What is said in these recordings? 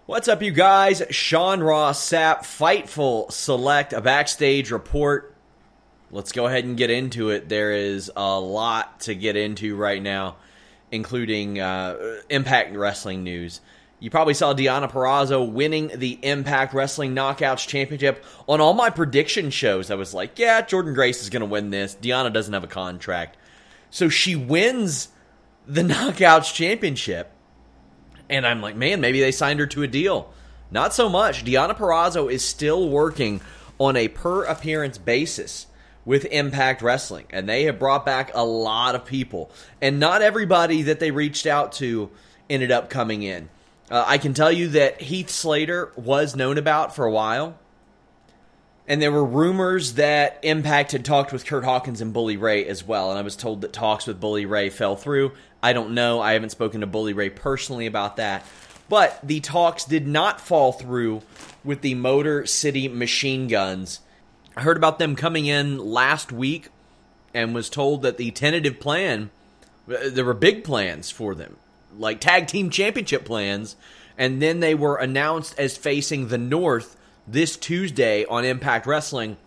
What's up, you guys? Sean Ross Sapp, Fightful Select, a backstage report. Let's go ahead and get into it. There is a lot to get into right now, including Impact Wrestling news. You probably saw Deonna Purrazzo winning the Impact Wrestling Knockouts Championship. On all my prediction shows, I was like, yeah, Jordynne Grace is going to win this. Deonna doesn't have a contract. So she wins the Knockouts Championship. And I'm like, man, maybe they signed her to a deal. Not so much. Deonna Purrazzo is still working on a per-appearance basis with Impact Wrestling. And they have brought back a lot of people. And not everybody that they reached out to ended up coming in. I can tell you that Heath Slater was known about for a while. And there were rumors that Impact had talked with Kurt Hawkins and Bully Ray as well. And I was told that talks with Bully Ray fell through. I don't know. I haven't spoken to Bully Ray personally about that. But the talks did not fall through with the Motor City Machine Guns. I heard about them coming in last week and was told that the tentative plan, there were big plans for them, like tag team championship plans. And then they were announced as facing the North this Tuesday on Impact Wrestling.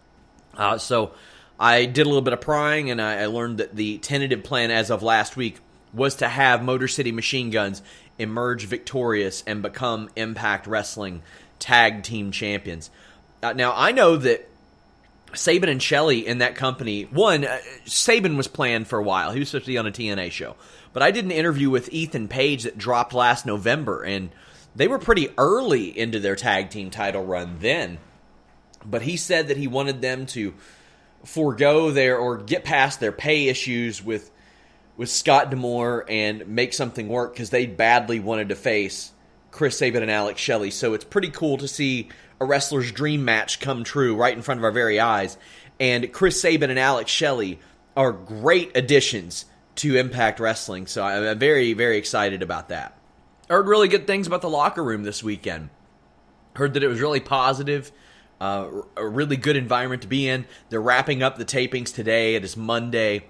So I did a little bit of prying, and I learned that the tentative plan as of last week was to have Motor City Machine Guns emerge victorious and become Impact Wrestling Tag Team Champions. Now, I know that Sabin and Shelley in that company, Sabin was planned for a while. He was supposed to be on a TNA show. But I did an interview with Ethan Page that dropped last November, and they were pretty early into their tag team title run then. But he said that he wanted them to forego or get past their pay issues with Scott D'Amore and make something work because they badly wanted to face Chris Sabin and Alex Shelley. So it's pretty cool to see a wrestler's dream match come true right in front of our very eyes. And Chris Sabin and Alex Shelley are great additions to Impact Wrestling. So I'm very, very excited about that. I heard really good things about the locker room this weekend. Heard that it was really positive, a really good environment to be in. They're wrapping up the tapings today. It is Monday.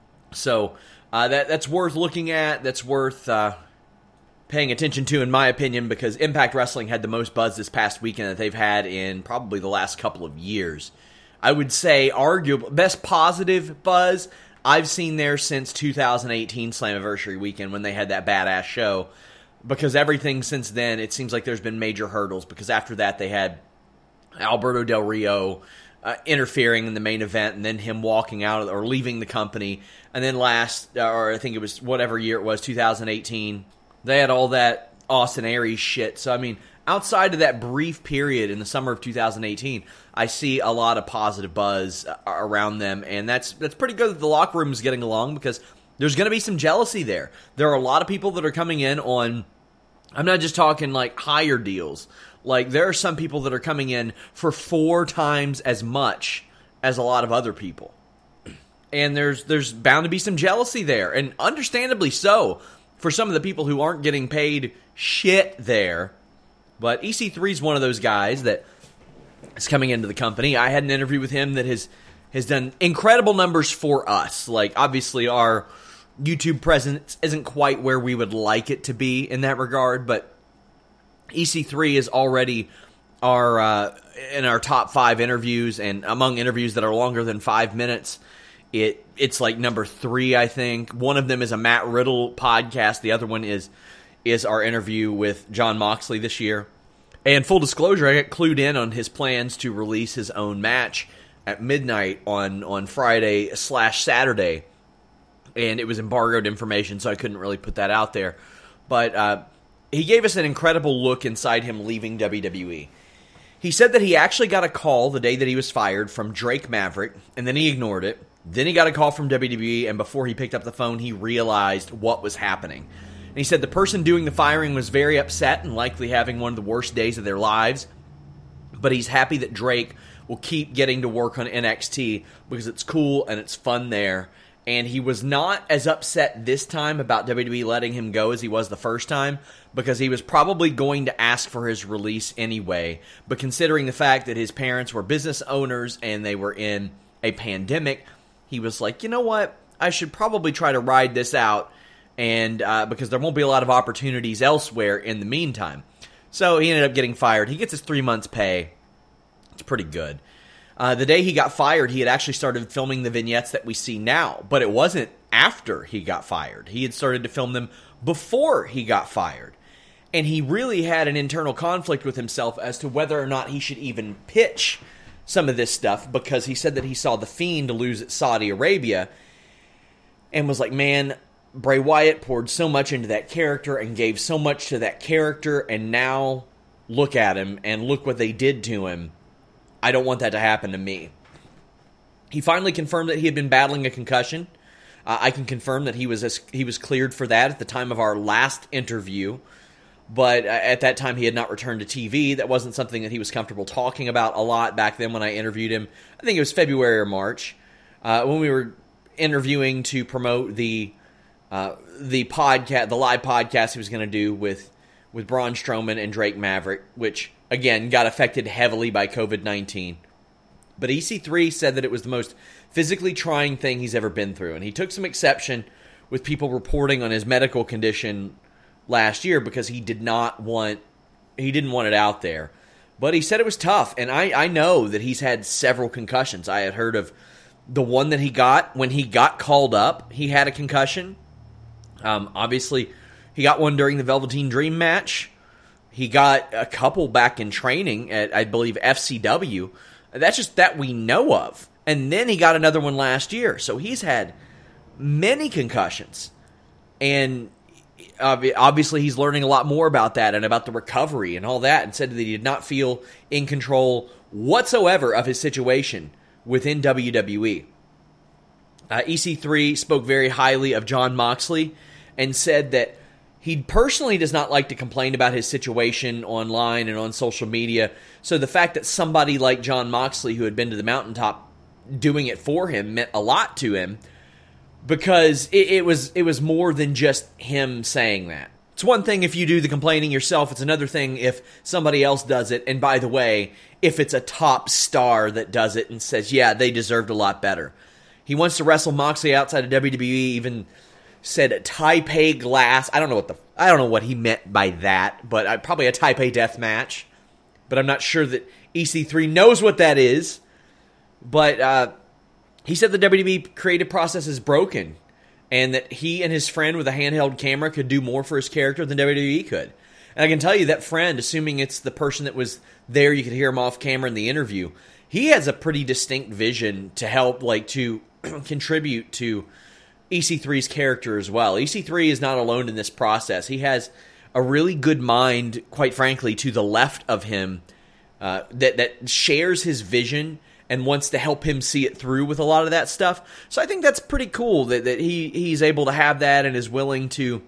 So that's worth looking at. That's worth paying attention to, in my opinion, because Impact Wrestling had the most buzz this past weekend that they've had in probably the last couple of years. I would say arguably best positive buzz I've seen there since 2018 Slammiversary weekend when they had that badass show. Because everything since then, it seems like there's been major hurdles. Because after that, they had Alberto Del Rio interfering in the main event, and then him walking out or leaving the company. And then I think it was whatever year it was, 2018, they had all that Austin Aries shit. So, I mean, outside of that brief period in the summer of 2018, I see a lot of positive buzz around them. And that's pretty good that the locker room is getting along because there's going to be some jealousy there. There are a lot of people that are coming in on, I'm not just talking like higher deals. Like there are some people that are coming in for 4 times as much as a lot of other people. And there's bound to be some jealousy there. And understandably so for some of the people who aren't getting paid shit there. But EC3 is one of those guys that is coming into the company. I had an interview with him that has done incredible numbers for us. Like obviously our YouTube presence isn't quite where we would like it to be in that regard, but EC3 is already in our top 5 interviews, and among interviews that are longer than 5 minutes, it's like number 3, I think. One of them is a Matt Riddle podcast. The other one is our interview with Jon Moxley this year. And full disclosure, I got clued in on his plans to release his own match at midnight on Friday/Saturday. And it was embargoed information, so I couldn't really put that out there. But he gave us an incredible look inside him leaving WWE. He said that he actually got a call the day that he was fired from Drake Maverick, and then he ignored it. Then he got a call from WWE, and before he picked up the phone, he realized what was happening. And he said the person doing the firing was very upset and likely having one of the worst days of their lives. But he's happy that Drake will keep getting to work on NXT because it's cool and it's fun there. And he was not as upset this time about WWE letting him go as he was the first time, because he was probably going to ask for his release anyway. But considering the fact that his parents were business owners and they were in a pandemic, he was like, you know what? I should probably try to ride this out, and because there won't be a lot of opportunities elsewhere in the meantime. So he ended up getting fired. He gets his 3 months pay. It's pretty good. The day he got fired, he had actually started filming the vignettes that we see now, but it wasn't after he got fired. He had started to film them before he got fired. And he really had an internal conflict with himself as to whether or not he should even pitch some of this stuff, because he said that he saw The Fiend lose at Saudi Arabia and was like, man, Bray Wyatt poured so much into that character and gave so much to that character, and now look at him and look what they did to him. I don't want that to happen to me. He finally confirmed that he had been battling a concussion. I can confirm that he was cleared for that at the time of our last interview, but at that time he had not returned to TV. That wasn't something that he was comfortable talking about a lot back then when I interviewed him. I think it was February or March when we were interviewing to promote the podcast, the live podcast he was going to do with Braun Strowman and Drake Maverick, which again got affected heavily by COVID-19. But EC3 said that it was the most physically trying thing he's ever been through, and he took some exception with people reporting on his medical condition last year because he didn't want it out there. But he said it was tough, and I know that he's had several concussions. I had heard of the one that he got when he got called up. He had a concussion. Obviously, he got one during the Velveteen Dream match. He got a couple back in training at, I believe, FCW. That's just that we know of. And then he got another one last year. So he's had many concussions. And obviously he's learning a lot more about that and about the recovery and all that, and said that he did not feel in control whatsoever of his situation within WWE. EC3 spoke very highly of Jon Moxley and said that he personally does not like to complain about his situation online and on social media. So the fact that somebody like Jon Moxley, who had been to the mountaintop doing it for him, meant a lot to him, because it was more than just him saying that. It's one thing if you do the complaining yourself. It's another thing if somebody else does it. And by the way, if it's a top star that does it and says, yeah, they deserved a lot better. He wants to wrestle Moxley outside of WWE, even said a Taipei glass. I don't know what he meant by that, but probably a Taipei death match. But I'm not sure that EC3 knows what that is. But he said the WWE creative process is broken, and that he and his friend with a handheld camera could do more for his character than WWE could. And I can tell you that friend, assuming it's the person that was there, you could hear him off camera in the interview, he has a pretty distinct vision to help, to contribute to EC3's character as well. EC3 is not alone in this process. He has a really good mind, quite frankly, to the left of him that shares his vision and wants to help him see it through with a lot of that stuff. So I think that's pretty cool that he's able to have that and is willing to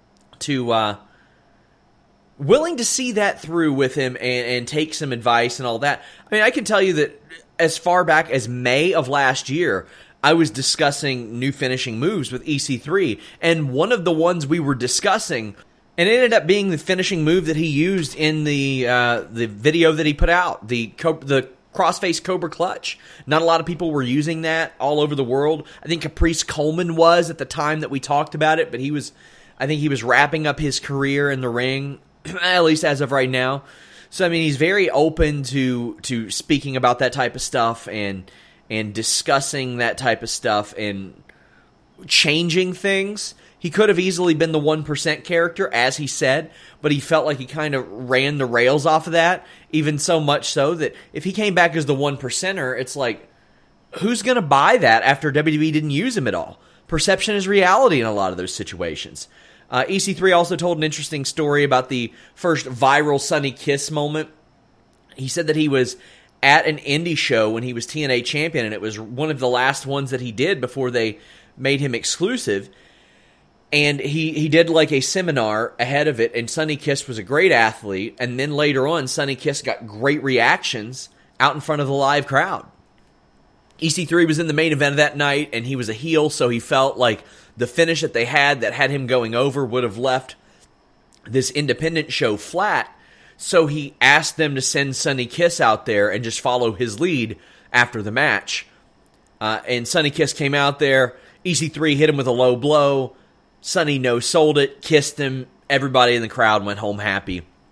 see that through with him and take some advice and all that. I mean, I can tell you that as far back as May of last year, I was discussing new finishing moves with EC3, and one of the ones we were discussing, and it ended up being the finishing move that he used in the video that he put out, the crossface Cobra Clutch. Not a lot of people were using that all over the world. I think Caprice Coleman was at the time that we talked about it, but I think he was wrapping up his career in the ring, at least as of right now. So, I mean, he's very open to speaking about that type of stuff and discussing that type of stuff and changing things. He could have easily been the 1% character, as he said, but he felt like he kind of ran the rails off of that, even so much so that if he came back as the 1%er, it's like, who's going to buy that after WWE didn't use him at all? Perception is reality in a lot of those situations. EC3 also told an interesting story about the first viral Sonny Kiss moment. He said that he was at an indie show when he was TNA champion, and it was one of the last ones that he did before they made him exclusive. And he did like a seminar ahead of it, and Sonny Kiss was a great athlete, and then later on, Sonny Kiss got great reactions out in front of the live crowd. EC3 was in the main event of that night, and he was a heel, so he felt like the finish that they had that had him going over would have left this independent show flat. So he asked them to send Sonny Kiss out there and just follow his lead after the match. And Sonny Kiss came out there. EC3 hit him with a low blow. Sonny no-sold it, kissed him. Everybody in the crowd went home happy.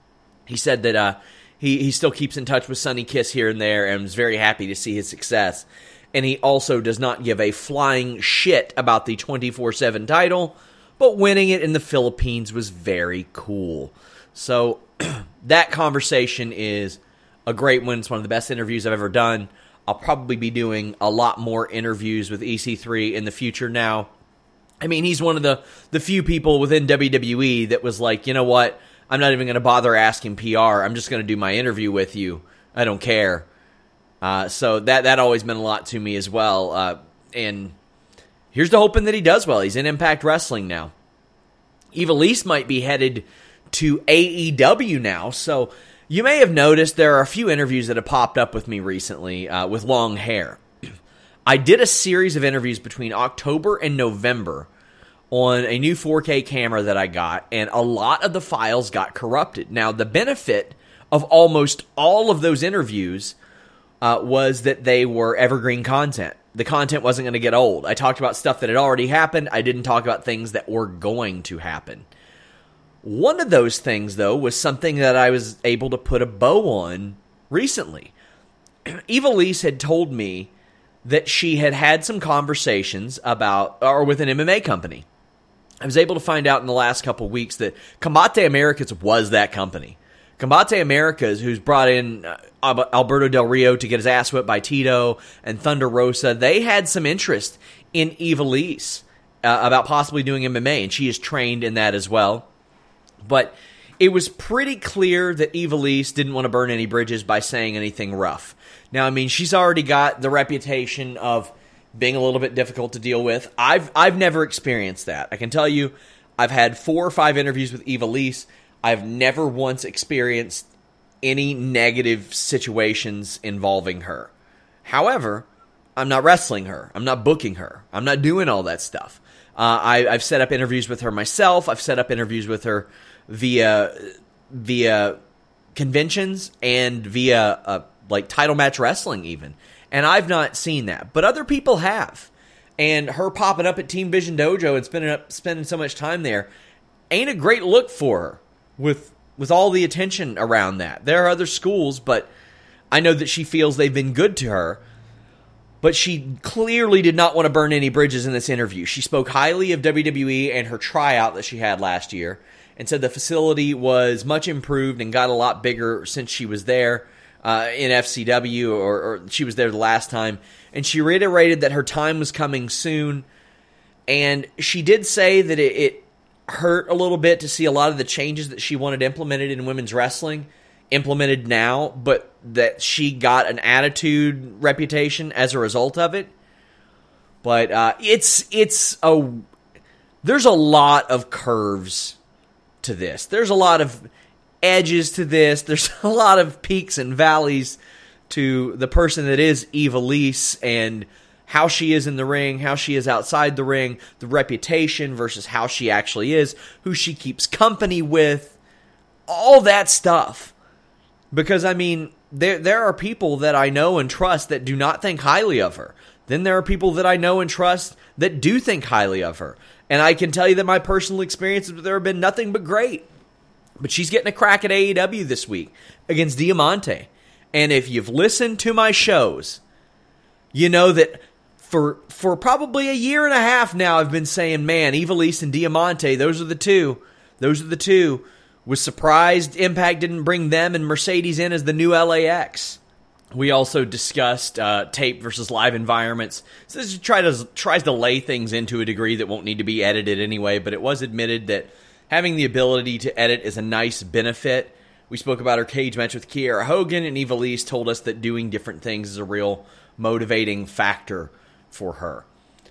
He said that he still keeps in touch with Sonny Kiss here and there and was very happy to see his success. And he also does not give a flying shit about the 24/7 title, but winning it in the Philippines was very cool. So that conversation is a great one. It's one of the best interviews I've ever done. I'll probably be doing a lot more interviews with EC3 in the future now. I mean, he's one of the few people within WWE that was like, you know what? I'm not even going to bother asking PR. I'm just going to do my interview with you. I don't care. So that always meant a lot to me as well. And here's to hoping that he does well. He's in Impact Wrestling now. Ivelisse might be headed to AEW now. So you may have noticed there are a few interviews that have popped up with me recently with long hair. I did a series of interviews between October and November on a new 4K camera that I got, and a lot of the files got corrupted. Now, the benefit of almost all of those interviews was that they were evergreen content. The content wasn't going to get old. I talked about stuff that had already happened. I didn't talk about things that were going to happen. One of those things, though, was something that I was able to put a bow on recently. Ivelisse had told me that she had had some conversations with an MMA company. I was able to find out in the last couple weeks that Combate Americas was that company. Combate Americas, who's brought in Alberto Del Rio to get his ass whipped by Tito and Thunder Rosa, they had some interest in Ivelisse about possibly doing MMA, and she is trained in that as well. But it was pretty clear that Ivelisse didn't want to burn any bridges by saying anything rough. Now, I mean, she's already got the reputation of being a little bit difficult to deal with. I've never experienced that. I can tell you, I've had 4 or 5 interviews with Ivelisse. I've never once experienced any negative situations involving her. However, I'm not wrestling her. I'm not booking her. I'm not doing all that stuff. I've set up interviews with her myself. I've set up interviews with her via conventions and via like title match wrestling even. And I've not seen that. But other people have. And her popping up at Team Vision Dojo and spending so much time there ain't a great look for her with all the attention around that. There are other schools, but I know that she feels they've been good to her. But she clearly did not want to burn any bridges in this interview. She spoke highly of WWE and her tryout that she had last year and said the facility was much improved and got a lot bigger since she was there in FCW or she was there the last time. And she reiterated that her time was coming soon. And she did say that it hurt a little bit to see a lot of the changes that she wanted implemented in women's wrestling implemented now, but that she got an attitude reputation as a result of it. But there's a lot of curves to this. There's a lot of edges to this. There's a lot of peaks and valleys to the person that is Ivelisse and how she is in the ring, how she is outside the ring, the reputation versus how she actually is, who she keeps company with, all that stuff. Because, I mean, there are people that I know and trust that do not think highly of her. Then there are people that I know and trust that do think highly of her. And I can tell you that my personal experiences with her have been nothing but great. But she's getting a crack at AEW this week against Diamante. And if you've listened to my shows, you know that for probably a year and a half now, I've been saying, man, Ivelisse and Diamante, those are the two. Those are the two. Was surprised Impact didn't bring them and Mercedes in as the new LAX. We also discussed tape versus live environments. So this tries to lay things into a degree that won't need to be edited anyway, but it was admitted that having the ability to edit is a nice benefit. We spoke about her cage match with Kiera Hogan, and Ivelisse told us that doing different things is a real motivating factor for her.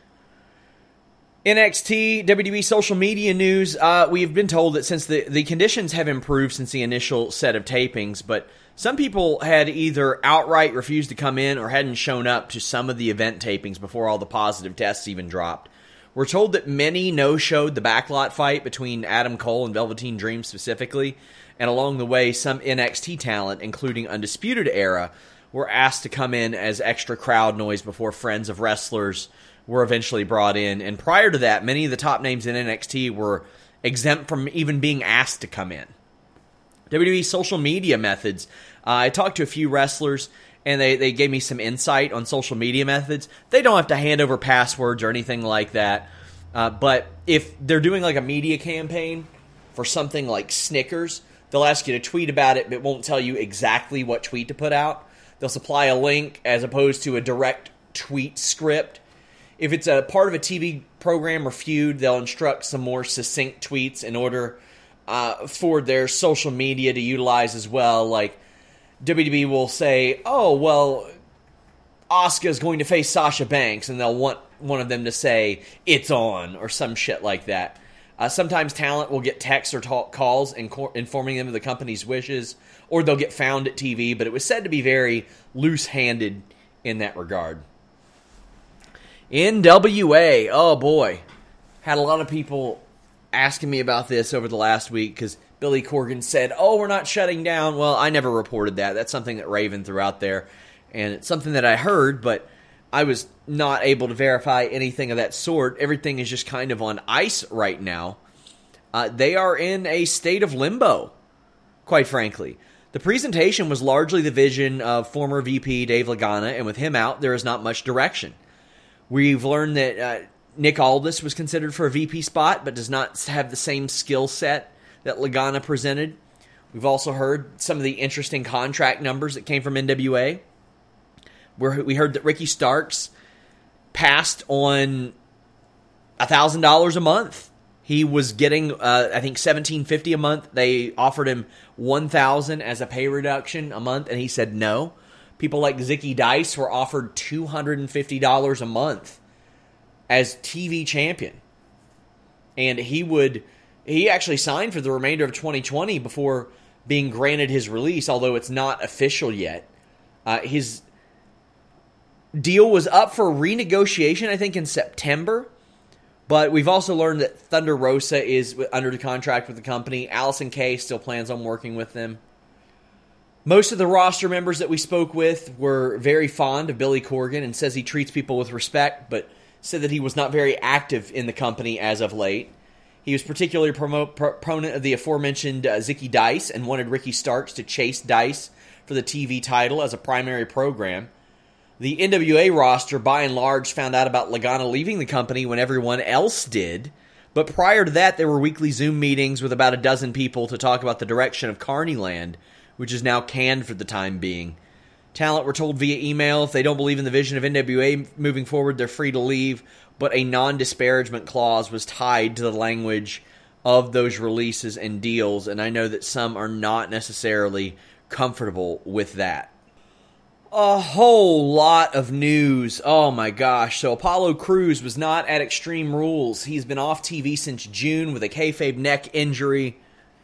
NXT, WWE social media news, we've been told that since the conditions have improved since the initial set of tapings, but some people had either outright refused to come in or hadn't shown up to some of the event tapings before all the positive tests even dropped. We're told that many no-showed the backlot fight between Adam Cole and Velveteen Dream specifically, and along the way, some NXT talent, including Undisputed Era, were asked to come in as extra crowd noise before friends of wrestlers were eventually brought in. And prior to that, many of the top names in NXT were exempt from even being asked to come in. WWE social media methods. I talked to a few wrestlers, and they gave me some insight on social media methods. They don't have to hand over passwords or anything like that. But if they're doing like a media campaign for something like Snickers, they'll ask you to tweet about it, but it won't tell you exactly what tweet to put out. They'll supply a link as opposed to a direct tweet script. If it's a part of a TV program or feud, they'll instruct some more succinct tweets in order for their social media to utilize as well. Like WWE will say, oh, well, Asuka's going to face Sasha Banks, and they'll want one of them to say, it's on, or some shit like that. Sometimes talent will get texts or calls informing them of the company's wishes, or they'll get found at TV, but it was said to be very loose-handed in that regard. NWA, oh boy. Had a lot of people asking me about this over the last week because Billy Corgan said, oh, we're not shutting down. Well, I never reported that. That's something that Raven threw out there, and it's something that I heard, but I was not able to verify anything of that sort. Everything is just kind of on ice right now. They are in a state of limbo, quite frankly. The presentation was largely the vision of former VP Dave Lagana, and with him out, there is not much direction. We've learned that Nick Aldis was considered for a VP spot, but does not have the same skill set that Lagana presented. We've also heard some of the interesting contract numbers that came from NWA. We heard that Ricky Starks passed on $1,000 a month. He was getting, I think, $1,750 a month. They offered him $1,000 as a pay reduction a month, and he said no. People like Zicky Dice were offered $250 a month as TV champion. And he actually signed for the remainder of 2020 before being granted his release, although it's not official yet. His deal was up for renegotiation, I think, in September. But we've also learned that Thunder Rosa is under the contract with the company. Allison Kay still plans on working with them. Most of the roster members that we spoke with were very fond of Billy Corgan and says he treats people with respect, but said that he was not very active in the company as of late. He was particularly proponent of the aforementioned Zicky Dice and wanted Ricky Starks to chase Dice for the TV title as a primary program. The NWA roster, by and large, found out about Lagana leaving the company when everyone else did. But prior to that, there were weekly Zoom meetings with about a dozen people to talk about the direction of Carneyland, which is now canned for the time being. Talent were told via email if they don't believe in the vision of NWA moving forward, they're free to leave. But a non-disparagement clause was tied to the language of those releases and deals, and I know that some are not necessarily comfortable with that. A whole lot of news. Oh my gosh. So Apollo Crews was not at Extreme Rules. He's been off TV since June with a kayfabe neck injury.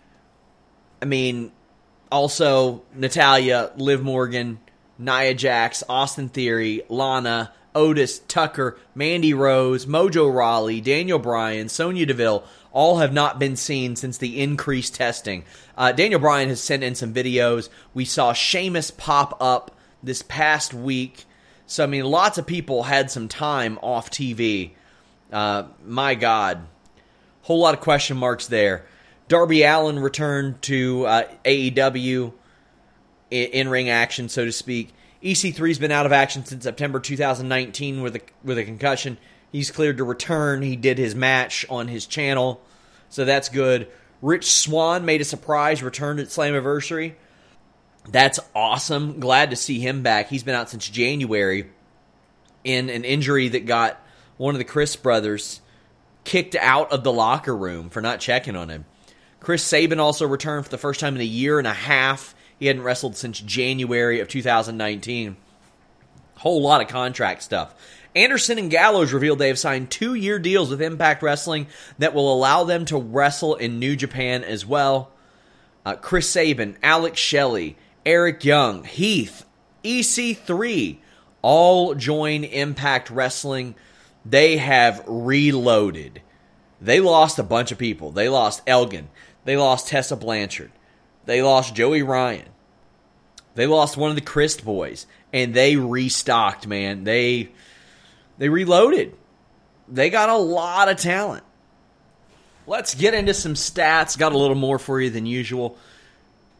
I mean, also Natalya, Liv Morgan, Nia Jax, Austin Theory, Lana, Otis, Tucker, Mandy Rose, Mojo Rawley, Daniel Bryan, Sonya Deville, all have not been seen since the increased testing. Daniel Bryan has sent in some videos. We saw Sheamus pop up this past week. So, I mean, lots of people had some time off TV. My God. Whole lot of question marks there. Darby Allin returned to AEW in-ring action, so to speak. EC3's been out of action since September 2019 with a concussion. He's cleared to return. He did his match on his channel, so that's good. Rich Swann made a surprise return at Slammiversary. That's awesome. Glad to see him back. He's been out since January in an injury that got one of the Chris brothers kicked out of the locker room for not checking on him. Chris Sabin also returned for the first time in a year and a half. He hadn't wrestled since January of 2019. Whole lot of contract stuff. Anderson and Gallows revealed they have signed 2-year deals with Impact Wrestling that will allow them to wrestle in New Japan as well. Chris Sabin, Alex Shelley, Eric Young, Heath, EC3, all join Impact Wrestling. They have reloaded. They lost a bunch of people. They lost Elgin. They lost Tessa Blanchard. They lost Joey Ryan. They lost one of the Christ boys. And they restocked, man. They reloaded. They got a lot of talent. Let's get into some stats. Got a little more for you than usual.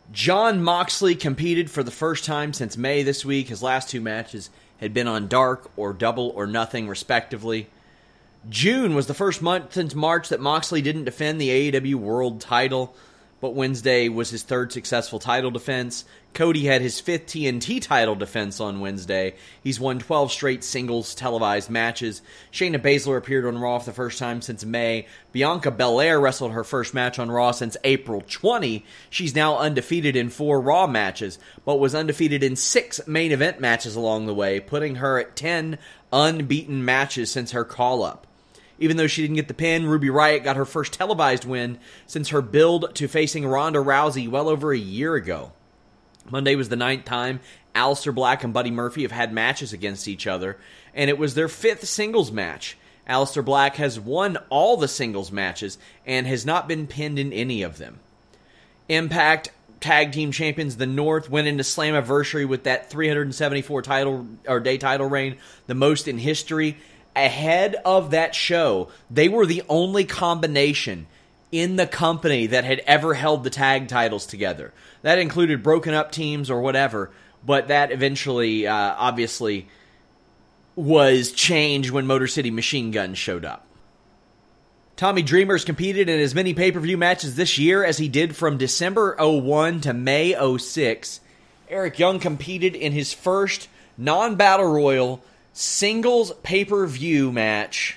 Jon Moxley competed for the first time since May this week. His last 2 matches had been on Dark or Double or Nothing, respectively. June was the first month since March that Moxley didn't defend the AEW World title, but Wednesday was his 3rd successful title defense. Cody had his 5th TNT title defense on Wednesday. He's won 12 straight singles televised matches. Shayna Baszler appeared on Raw for the first time since May. Bianca Belair wrestled her first match on Raw since April 20. She's now undefeated in 4 Raw matches, but was undefeated in 6 main event matches along the way, putting her at 10 unbeaten matches since her call-up. Even though she didn't get the pin, Ruby Riott got her first televised win since her build to facing Ronda Rousey well over a year ago. Monday was the 9th time Aleister Black and Buddy Murphy have had matches against each other, and it was their 5th singles match. Aleister Black has won all the singles matches and has not been pinned in any of them. Impact Tag Team Champions The North went into Slammiversary with that 374 day title reign, the most in history. Ahead of that show, they were the only combination in the company that had ever held the tag titles together. That included broken up teams or whatever, but that eventually, obviously, was changed when Motor City Machine Guns showed up. Tommy Dreamer's competed in as many pay-per-view matches this year as he did from December 01 to May 06. Eric Young competed in his first non-battle royal singles pay-per-view match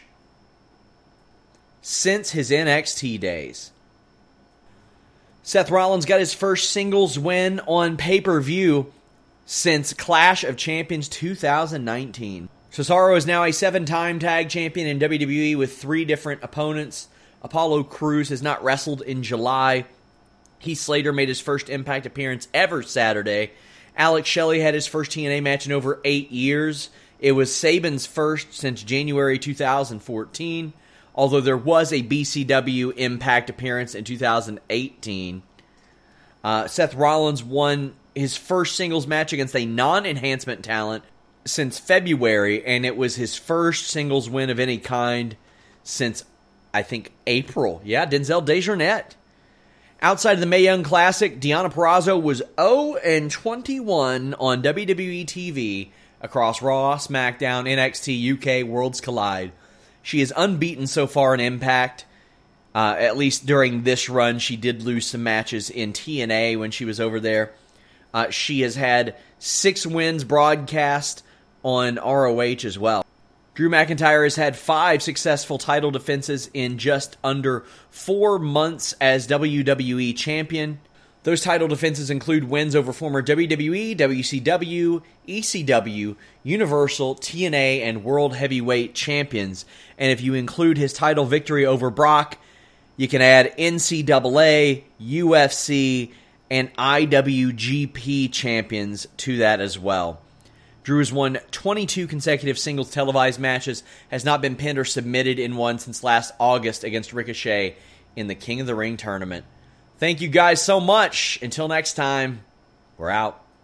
since his NXT days. Seth Rollins got his first singles win on pay-per-view since Clash of Champions 2019. Cesaro is now a 7-time tag champion in WWE with 3 different opponents. Apollo Crews has not wrestled in July. Heath Slater made his first Impact appearance ever Saturday. Alex Shelley had his first TNA match in over 8 years. It was Saban's first since January 2014, although there was a BCW Impact appearance in 2018. Seth Rollins won his first singles match against a non-enhancement talent since February, and it was his first singles win of any kind since, I think, April. Yeah, Denzel Dejournette. Outside of the Mae Young Classic, Deonna Purrazzo was 0-21 on WWE TV across Raw, SmackDown, NXT, UK, Worlds Collide. She is unbeaten so far in Impact. At least during this run, she did lose some matches in TNA when she was over there. She has had 6 wins broadcast on ROH as well. Drew McIntyre has had 5 successful title defenses in just under 4 months as WWE Champion. Those title defenses include wins over former WWE, WCW, ECW, Universal, TNA, and World Heavyweight Champions. And if you include his title victory over Brock, you can add NCAA, UFC, and IWGP champions to that as well. Drew has won 22 consecutive singles televised matches, has not been pinned or submitted in one since last August against Ricochet in the King of the Ring tournament. Thank you guys so much. Until next time, we're out.